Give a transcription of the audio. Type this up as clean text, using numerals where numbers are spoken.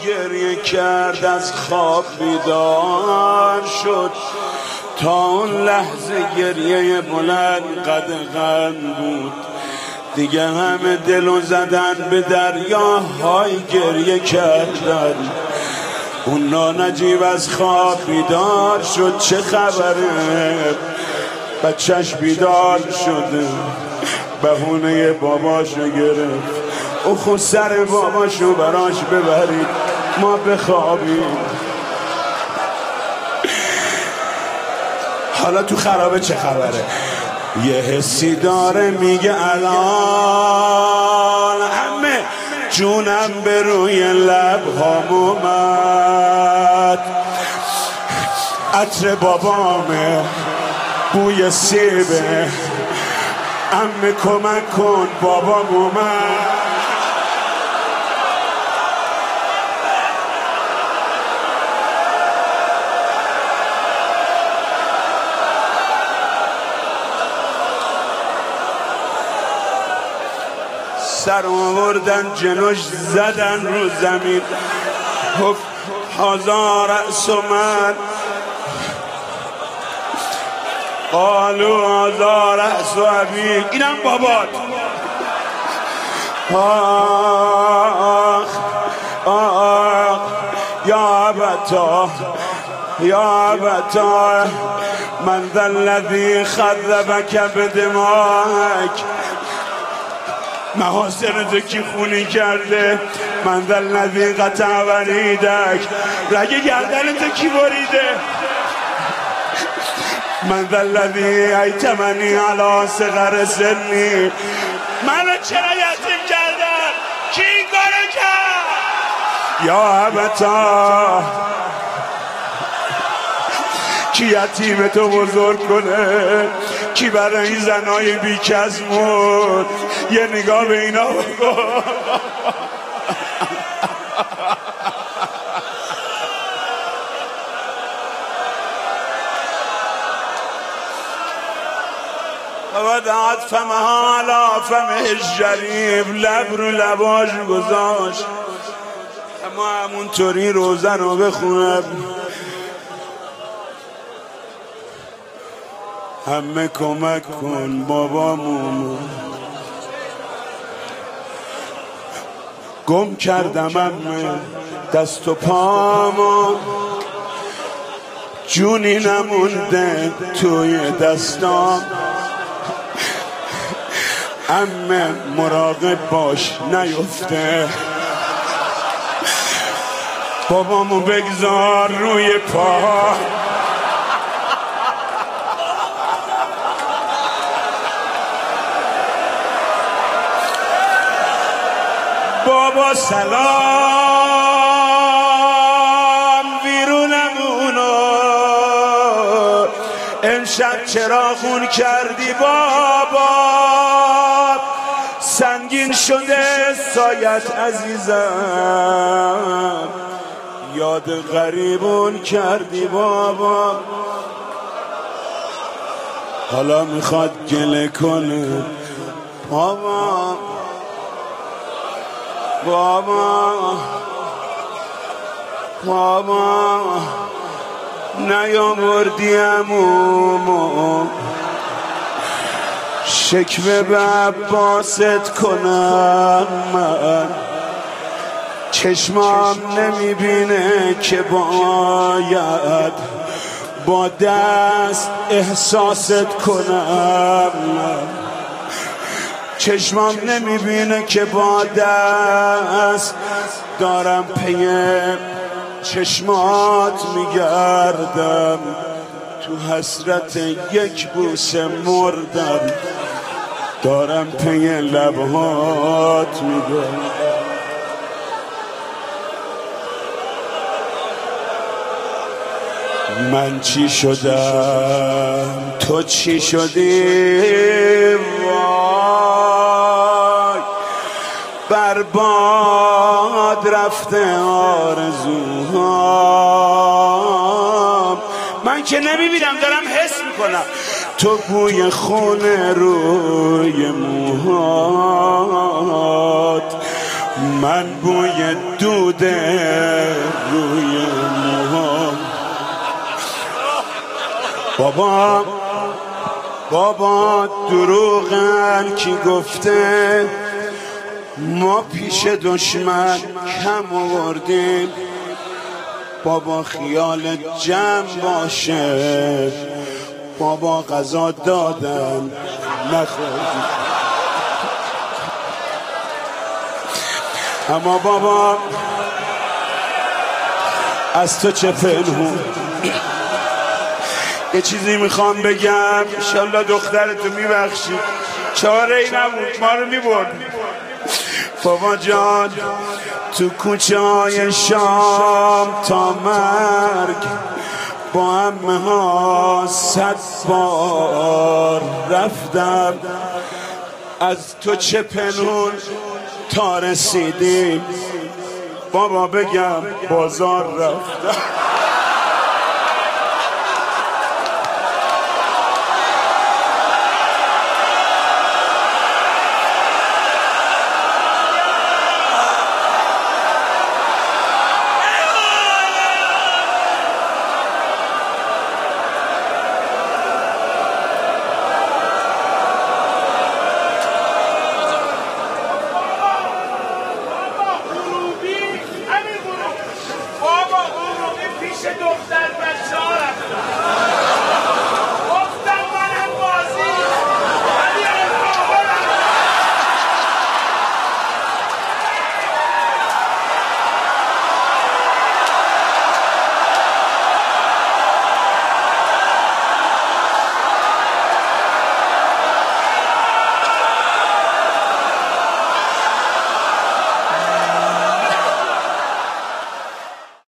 گریه کرد، از خواب بیدار شد. تا اون لحظه گریه بلند قدغن بود. دیگه همه دلو زدن به دریاهای گریه کردن. اون نانجیب از خواب بیدار شد. چه خبره؟ بچهش بیدار شده، بهونه باباشو گرفت. او خود سر باباشو براش ببرید، ما بخوابیم. حالا تو خرابه چه خبره؟ یه حسی داره میگه الان همه جونم به روی لبهام اومد. عطر بابامه، بوی سیبه، عمه کمک کن بابام اومد. سر آوردن جلوش زدن رو زمین. هزار رأس من قالوا هزار رأس ابیک. اینم بابات. آخ آخ یا ابتا یا ابتا من ذا الذی خذبک بدمائک. محاسنتو کی خونی کرده؟ من ذا الذی قطع وریدک. رگ گردنتو کی بریده؟ من ذا الذی ایتمنی علی صغر سنی. منو چرا یتیم کردن؟ کی این کارو کرد؟ یا ابتا کی یتیمتو بزرگ کنه؟ کی برای این زنای بیکس مرد؟ یه نگاه به اینا بکن. ودعت فمها علی فمه الشریف. لب رو لباش گذاشت. اما همونطوری روزه رو بخونم. همه کمک کن بابامون. گم کردم همه دست و پامو، جونی نمونده توی دستام. عمه مراقب باش نیفته. بابامو بگذار روی پا. بابا سلام ویرونمونو. امشب چرا خون کردی بابا؟ سنگین شده سایت عزیزم. یاد غریبون کردی بابا. حالا میخواد گله کنه بابا. بابا بابا نیامردی عمومو. شکوه به عباست کنم من. چشمام نمیبینه که باید با دست احساست کنم. چشمام نمیبینه که با دست دارم پی چشمات میگردم. تو حسرت یک بوسه مردم. دارم پی لبهات میگردم. من چی شدم؟ تو چی شدی؟ وای برباد رفته آرزوهام. من که نمیبینم، دارم حس میکنم. تو بوی خون روی موهات. من بوی دود روی موها. بابا دروغن کی گفته ما پیش دشمن کم آوردیم؟ بابا خیال جمع باشه، بابا غذا دادن نخوردیم. اما بابا از تو چه پنهون؟ یه چیزی میخوام بگم، انشالله دخترتو میبخشی، چاره ای نبود ما رو میبردی. بابا جان تو کوچه های شام تا مرگ با عمه ها 100 بار رفتم، از تو چه پنهون تا رسیدیم؟ بابا بگم بازار رفتم.